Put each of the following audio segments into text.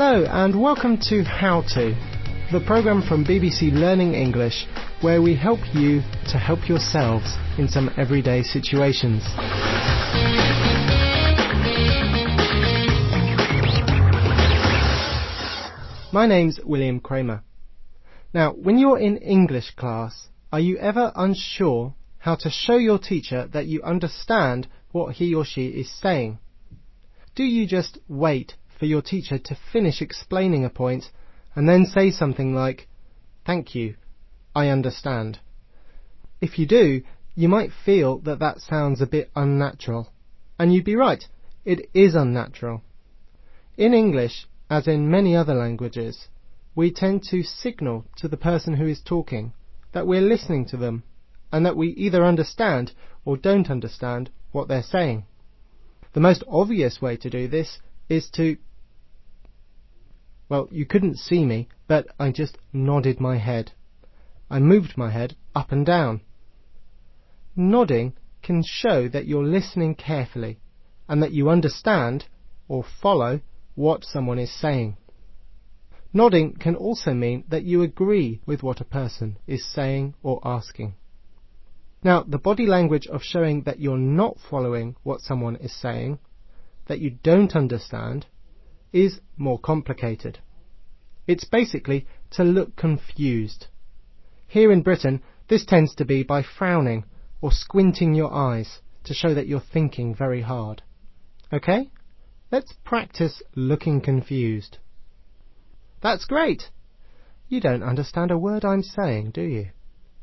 Hello and welcome to How To, the programme from BBC Learning English where we help you to help yourselves in some everyday situations. My name's William Kramer. Now, when you're in English class, are you ever unsure how to show your teacher that you understand what he or she is saying? Do you just wait for your teacher to finish explaining a point and then say something like, "Thank you, I understand"? If you do, you might feel that that sounds a bit unnatural. And you'd be right, it is unnatural. In English, as in many other languages, we tend to signal to the person who is talking that we're listening to them and that we either understand or don't understand what they're saying. The most obvious way to do this is to... Well, you couldn't see me, but I just nodded my head. I moved my head up and down. Nodding can show that you're listening carefully and that you understand or follow what someone is saying. Nodding can also mean that you agree with what a person is saying or asking. Now, the body language of showing that you're not following what someone is saying, that you don't understand, is more complicated. It's basically to look confused. Here in Britain, this tends to be by frowning or squinting your eyes to show that you're thinking very hard. Okay? Let's practice looking confused. That's great! You don't understand a word I'm saying, do you?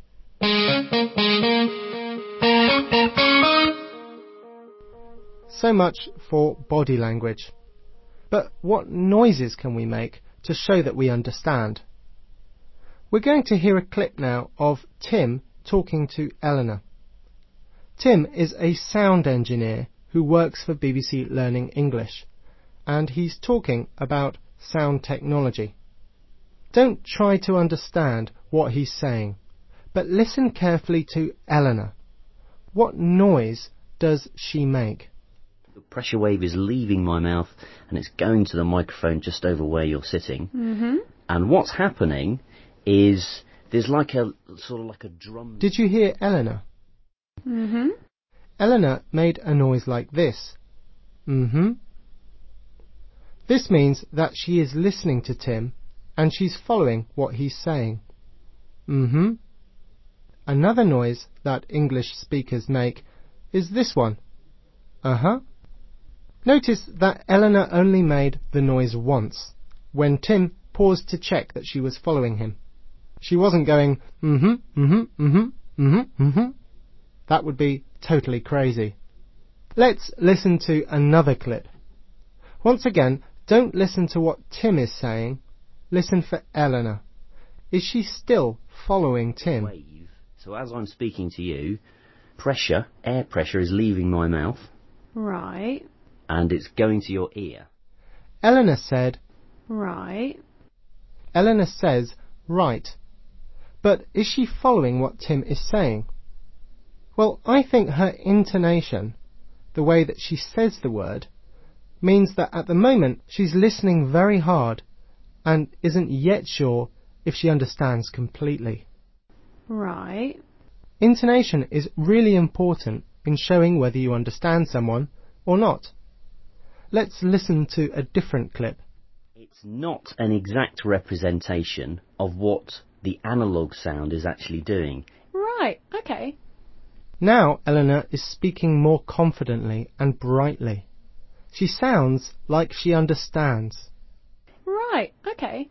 So much for body language. But what noises can we make to show that we understand? We're going to hear a clip now of Tim talking to Eleanor. Tim is a sound engineer who works for BBC Learning English, and he's talking about sound technology. Don't try to understand what he's saying, but listen carefully to Eleanor. What noise does she make? The pressure wave is leaving my mouth and it's going to the microphone just over where you're sitting. Mm-hmm. And what's happening is there's like a sort of like a drum. Did you hear Eleanor? Mm-hmm. Eleanor made a noise like this. Mm-hmm. This means that she is listening to Tim and she's following what he's saying. Mm-hmm. Another noise that English speakers make is this one. Uh-huh. Notice that Eleanor only made the noise once, when Tim paused to check that she was following him. She wasn't going, mm-hmm, mm-hmm, mm-hmm, mm-hmm, mm-hmm. That would be totally crazy. Let's listen to another clip. Once again, don't listen to what Tim is saying. Listen for Eleanor. Is she still following Tim? Wave. So as I'm speaking to you, air pressure is leaving my mouth. Right. And it's going to your ear. Eleanor said, Right. Eleanor says, right. But is she following what Tim is saying? Well, I think her intonation, the way that she says the word, means that at the moment she's listening very hard and isn't yet sure if she understands completely. Right. Intonation is really important in showing whether you understand someone or not. Let's listen to a different clip. It's not an exact representation of what the analogue sound is actually doing. Right. Okay. Now Eleanor is speaking more confidently and brightly. She sounds like she understands. Right. Okay.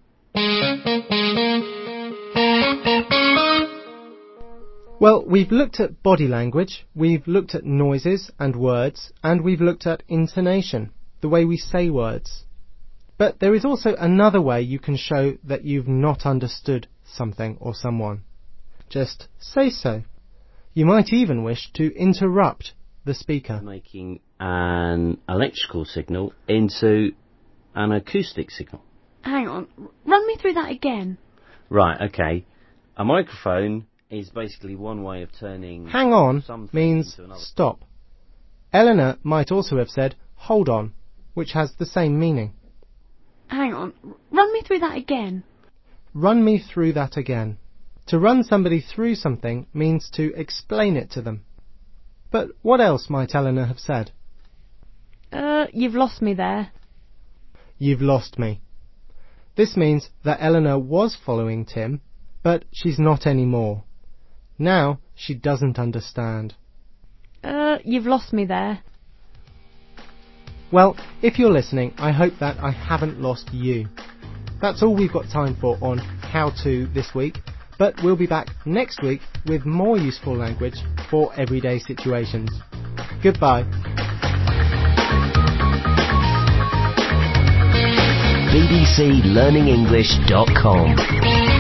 Well, we've looked at body language, we've looked at noises and words, and we've looked at intonation, the way we say words. But there is also another way you can show that you've not understood something or someone. Just say so. You might even wish to interrupt the speaker. Making an electrical signal into an acoustic signal. Hang on. Run me through that again. Right, okay. A microphone is basically one way of turning... Hang on something means into another. stop. Eleanor might also have said hold on, which has the same meaning. Hang on. Run me through that again. Run me through that again. To run somebody through something means to explain it to them. But what else might Eleanor have said? You've lost me there. You've lost me. This means that Eleanor was following Tim, but she's not anymore. Now she doesn't understand. You've lost me there. Well, if you're listening, I hope that I haven't lost you. That's all we've got time for on How To this week, but we'll be back next week with more useful language for everyday situations. Goodbye. bbclearningenglish.com